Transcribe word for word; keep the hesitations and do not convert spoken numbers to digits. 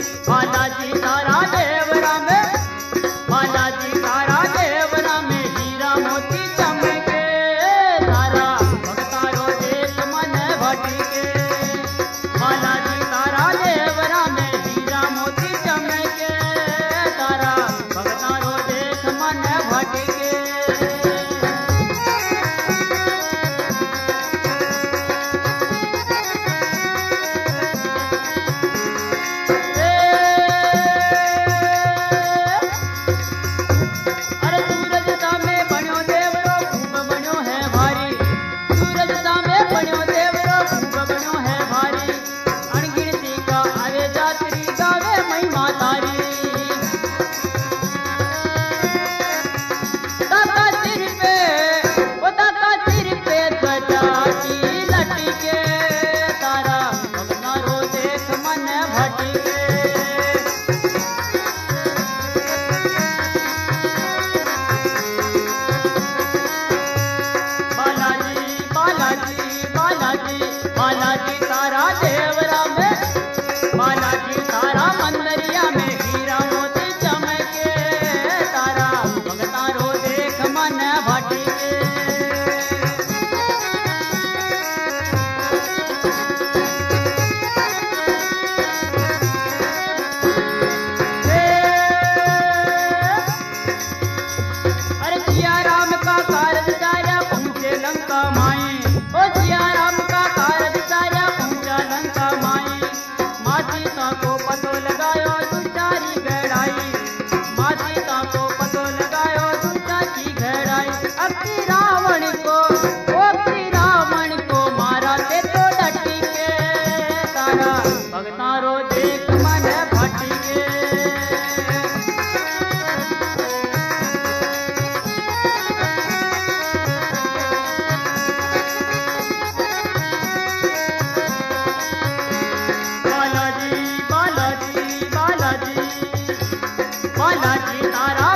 बालाजी तारा देवरा में, बालाजी तारा देवरा में हीरा मोती चमके, तारा भगतारो देख मन भटके। बालाजी तारा देवरा में हीरा मोती चमके, तारा भगतारो देख मन भटके। बालाजी तारा देवरा में, बालाजी तारा मंदरिया में हीरा मोती चमके, तारा भगतारो देख मन भटके। अरे सिया राम का कारज सारा पहुँचे लंका माई, ओ सिया राम का कारज सारा पहुँचा लंका माई। माँ सीता को पतो लगायो दुष्टारी गहराई, माँ सीता को पतो लगायो दुष्टा की गहराई। अक्ति रावण को, ओ अक्ति रावण को मारा ते तो डटी के, तारा भगतारो देख मन भटके। बालाजी तारा